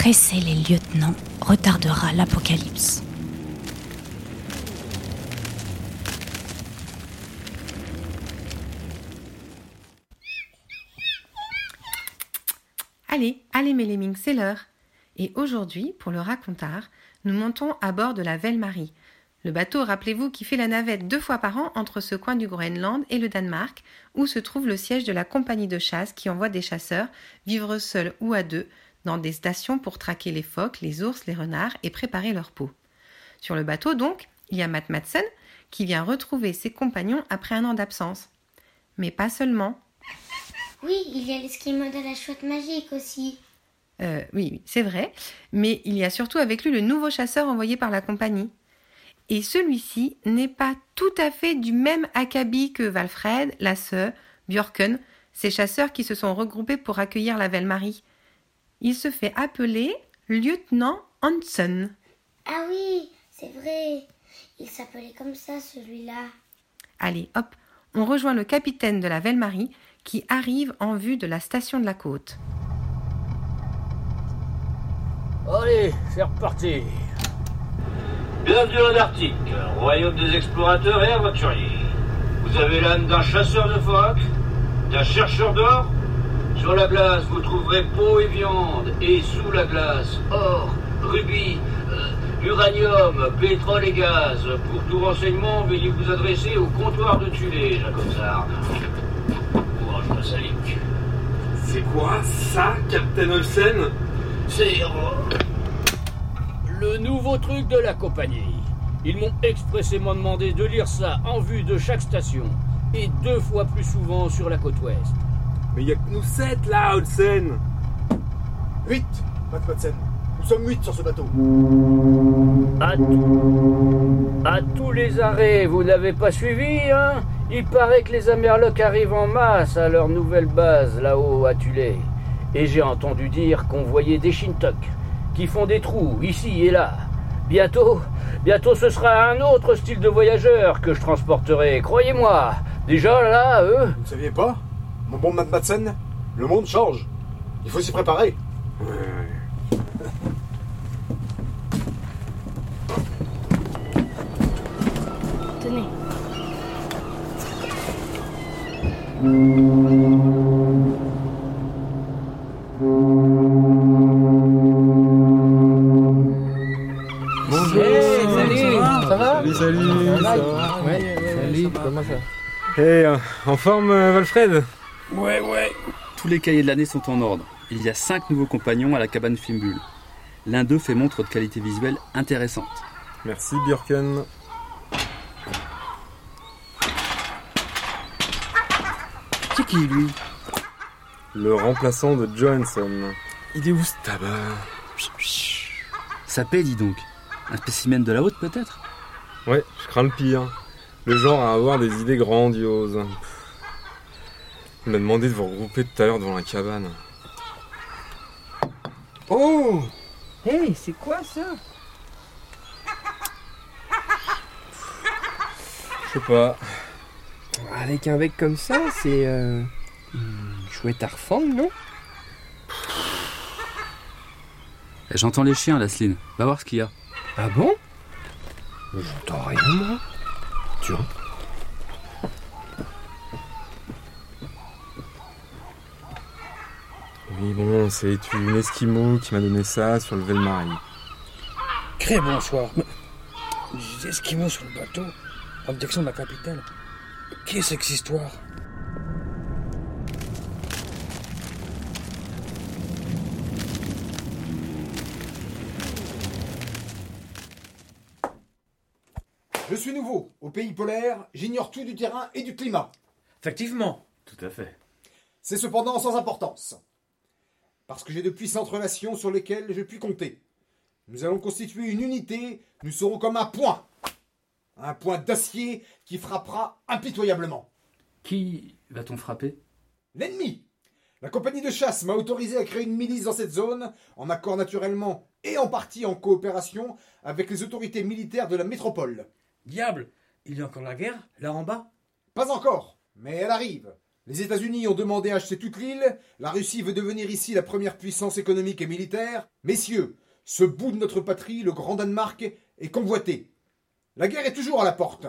presser les lieutenants retardera l'apocalypse. Allez mes lemmings, c'est l'heure. Et aujourd'hui, pour le racontard, nous montons à bord de la Velmarie. Le bateau, rappelez-vous, qui fait la navette 2 fois par an entre ce coin du Groenland et le Danemark, où se trouve le siège de la compagnie de chasse qui envoie des chasseurs vivre seuls ou à deux dans des stations pour traquer les phoques, les ours, les renards et préparer leur peau. Sur le bateau, donc, il y a Matt Madsen qui vient retrouver ses compagnons après un an d'absence. Mais pas seulement. Oui, il y a l'esquimau de la chouette magique aussi. Oui, c'est vrai, mais il y a surtout avec lui le nouveau chasseur envoyé par la compagnie. Et celui-ci n'est pas tout à fait du même acabit que Valfred, Lasse, Björken, ces chasseurs qui se sont regroupés pour accueillir la Velmarie. Il se fait appeler lieutenant Hansen. Ah oui, c'est vrai. Il s'appelait comme ça, celui-là. Allez, hop, on rejoint le capitaine de la Velmarie qui arrive en vue de la station de la côte. Allez, c'est reparti. Bienvenue en Arctique, royaume des explorateurs et aventuriers. Vous avez l'âme d'un chasseur de phoques, d'un chercheur d'or. Sur la glace, vous trouverez peau et viande, et sous la glace, or, rubis, uranium, pétrole et gaz. Pour tout renseignement, veuillez vous adresser au comptoir de Tulé, Jacobsard. Courage, Massalik. C'est quoi ça, Captain Olsen? C'est le nouveau truc de la compagnie. Ils m'ont expressément demandé de lire ça en vue de chaque station, et 2 fois plus souvent sur la côte ouest. Mais y a que nous 7 là, Olsen. 8, Matt Madsen. Nous sommes 8 sur ce bateau. À tous les arrêts, vous n'avez pas suivi, hein? Il paraît que les Amerlocs arrivent en masse à leur nouvelle base, là-haut à Tulé. Et j'ai entendu dire qu'on voyait des Shintok qui font des trous, ici et là. Bientôt, ce sera un autre style de voyageur que je transporterai, croyez-moi. Déjà, là, eux... Vous ne saviez pas, mon bon Matt Madsen? Le monde change. Il faut s'y préparer. Tenez. Salut, ça va? Ouais, salut, comment ça? En forme, Valfred? Ouais. Tous les cahiers de l'année sont en ordre. Il y a 5 nouveaux compagnons à la cabane Fimbul. L'un d'eux fait montre de qualité visuelle intéressante. Merci, Björken. C'est qui, lui? Le remplaçant de Johansson. Il est où, ce tabac? Ça paie, dis donc. Un spécimen de la haute, peut-être? Ouais, je crains le pire. Le genre à avoir des idées grandioses. Il m'a demandé de vous regrouper tout à l'heure devant la cabane. Oh! Hey, c'est quoi ça? Je sais pas. Avec un bec comme ça, c'est une chouette à refendre, non? J'entends les chiens, Lasline. Va voir ce qu'il y a. Ah bon? J'entends rien, moi. Tiens. Oui, bon, c'est une Esquimau qui m'a donné ça sur le Velmarie. Très bonsoir. Des Esquimaux sur le bateau, en direction de la capitale. Qu'est-ce que cette histoire? Je suis nouveau au pays polaire, j'ignore tout du terrain et du climat. Effectivement. Tout à fait. C'est cependant sans importance. Parce que j'ai de puissantes relations sur lesquelles je puis compter. Nous allons constituer une unité, nous serons comme un point. Un point d'acier qui frappera impitoyablement. Qui va-t-on frapper? L'ennemi. La compagnie de chasse m'a autorisé à créer une milice dans cette zone, en accord naturellement et en partie en coopération avec les autorités militaires de la métropole. Diable, il y a encore la guerre, là en bas? Pas encore, mais elle arrive. Les États-Unis ont demandé à acheter toute l'île, la Russie veut devenir ici la première puissance économique et militaire. Messieurs, ce bout de notre patrie, le Grand Danemark, est convoité. La guerre est toujours à la porte.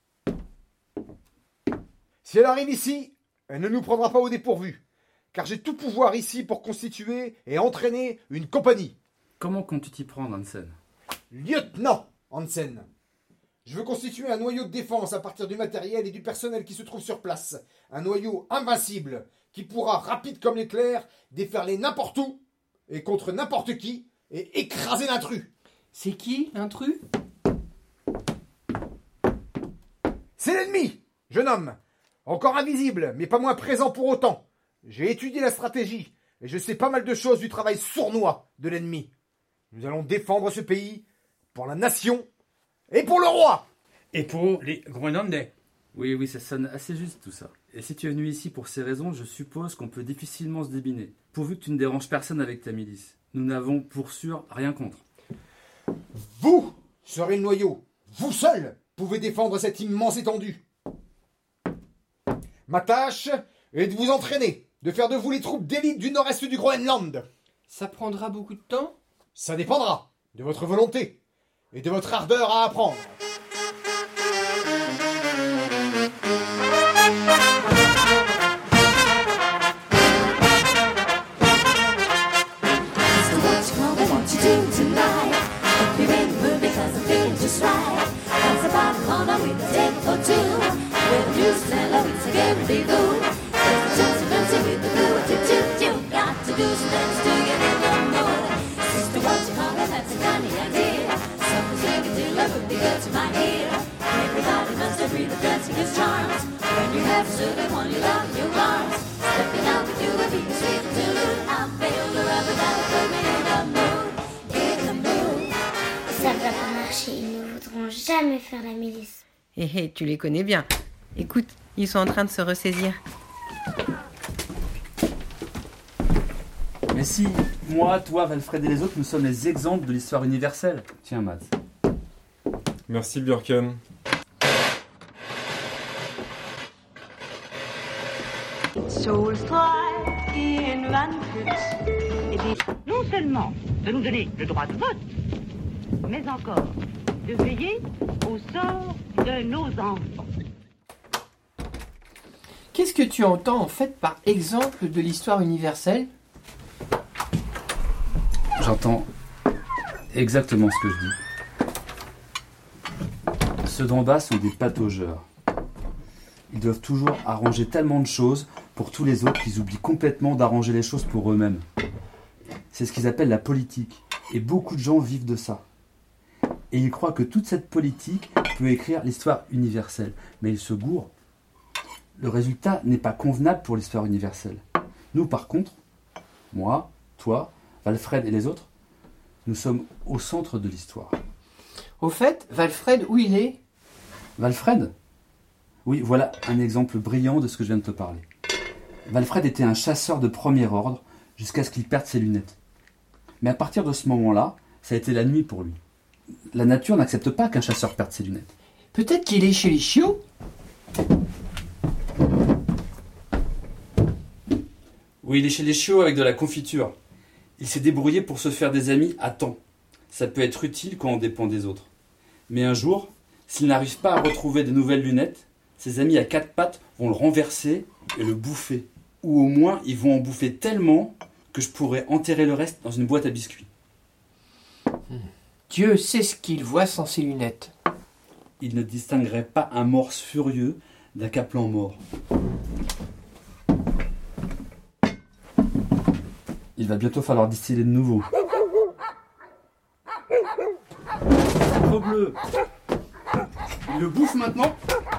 Si elle arrive ici, elle ne nous prendra pas au dépourvu, car j'ai tout pouvoir ici pour constituer et entraîner une compagnie. Comment comptes-tu t'y prendre, Hansen? Lieutenant Hansen, je veux constituer un noyau de défense à partir du matériel et du personnel qui se trouve sur place. Un noyau invincible qui pourra, rapide comme l'éclair, déferler n'importe où et contre n'importe qui et écraser l'intrus. C'est qui, l'intrus? C'est l'ennemi, jeune homme. Encore invisible, mais pas moins présent pour autant. J'ai étudié la stratégie et je sais pas mal de choses du travail sournois de l'ennemi. Nous allons défendre ce pays pour la nation et pour le roi. Et pour les Groenlandais. Oui, ça sonne assez juste tout ça. Et si tu es venu ici pour ces raisons, je suppose qu'on peut difficilement se débiner, pourvu que tu ne déranges personne avec ta milice. Nous n'avons pour sûr rien contre. Vous serez le noyau. Vous seul pouvez défendre cette immense étendue. Ma tâche est de vous entraîner, de faire de vous les troupes d'élite du nord-est du Groenland. Ça prendra beaucoup de temps? Ça dépendra de votre volonté et de votre ardeur à apprendre. Ça va pas marcher, ils ne voudront jamais faire la milice. Hé, tu les connais bien. Écoute, ils sont en train de se ressaisir. Mais si, moi, toi, Valfred et les autres, nous sommes les exemples de l'histoire universelle. Tiens, Matt. Merci, Björken. Non seulement de nous donner le droit de vote, mais encore de veiller au sort de nos enfants. Qu'est-ce que tu entends en fait par exemple de l'histoire universelle? J'entends exactement ce que je dis. Ceux d'en bas sont des pataugeurs. Ils doivent toujours arranger tellement de choses pour tous les autres qu'ils oublient complètement d'arranger les choses pour eux-mêmes. C'est ce qu'ils appellent la politique. Et beaucoup de gens vivent de ça. Et ils croient que toute cette politique peut écrire l'histoire universelle. Mais ils se gourrent. Le résultat n'est pas convenable pour l'histoire universelle. Nous, par contre, moi, toi, Valfred et les autres, nous sommes au centre de l'histoire. Au fait, Valfred, où il est? Valfred? Oui, voilà un exemple brillant de ce que je viens de te parler. Valfred était un chasseur de premier ordre jusqu'à ce qu'il perde ses lunettes. Mais à partir de ce moment-là, ça a été la nuit pour lui. La nature n'accepte pas qu'un chasseur perde ses lunettes. Peut-être qu'il est chez les chiots? Oui, il est chez les chiots avec de la confiture. Il s'est débrouillé pour se faire des amis à temps. Ça peut être utile quand on dépend des autres. Mais un jour, s'il n'arrive pas à retrouver de nouvelles lunettes, ses amis à quatre pattes vont le renverser et le bouffer. Ou au moins, ils vont en bouffer tellement que je pourrais enterrer le reste dans une boîte à biscuits. Dieu sait ce qu'il voit sans ses lunettes. Il ne distinguerait pas un morse furieux d'un caplan mort. Il va bientôt falloir distiller de nouveau. Trop bleu. Il le bouffe maintenant.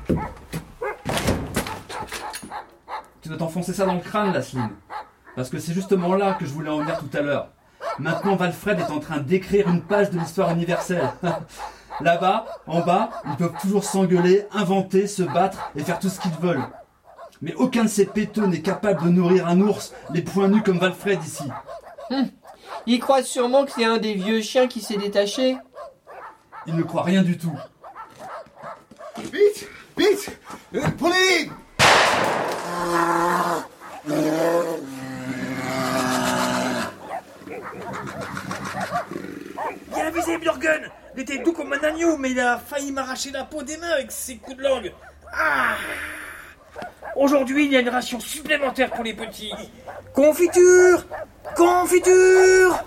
Tu dois t'enfoncer ça dans le crâne, Lasline. Parce que c'est justement là que je voulais en venir tout à l'heure. Maintenant, Valfred est en train d'écrire une page de l'histoire universelle. Là-bas, en bas, ils peuvent toujours s'engueuler, inventer, se battre et faire tout ce qu'ils veulent. Mais aucun de ces péteux n'est capable de nourrir un ours les poings nus comme Valfred ici. Il croit sûrement que c'est un des vieux chiens qui s'est détaché. Il ne croit rien du tout. Vite, vite, pour les... Il a visé Björgen. Il était doux comme un agneau, mais il a failli m'arracher la peau des mains avec ses coups de langue. Ah! Aujourd'hui, il y a une ration supplémentaire pour les petits. Confiture! Confiture!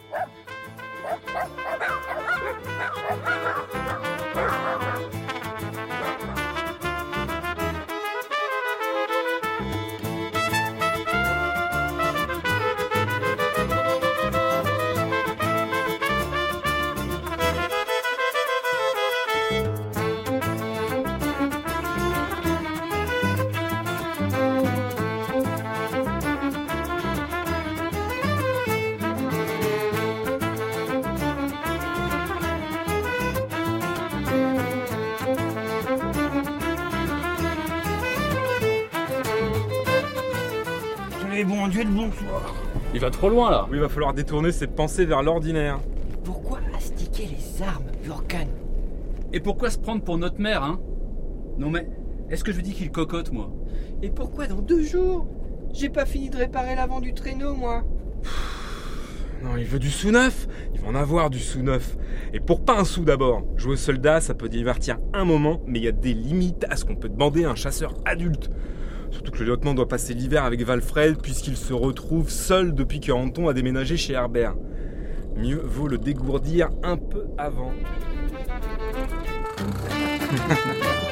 Bon Dieu de bonsoir. Il va trop loin là. Oui, il va falloir détourner ses pensées vers l'ordinaire. Pourquoi astiquer les armes, Björgen? Et pourquoi se prendre pour notre mère, hein? Non mais, est-ce que je lui dis qu'il cocotte, moi? Et pourquoi dans 2 jours? J'ai pas fini de réparer l'avant du traîneau, moi. Non, il veut du sou neuf. Il va en avoir du sou neuf. Et pour pas un sou d'abord. Jouer au soldat, ça peut divertir un moment, mais il y a des limites à ce qu'on peut demander à un chasseur adulte. Surtout que le lieutenant doit passer l'hiver avec Valfred puisqu'il se retrouve seul depuis que Anton a déménagé chez Herbert. Mieux vaut le dégourdir un peu avant.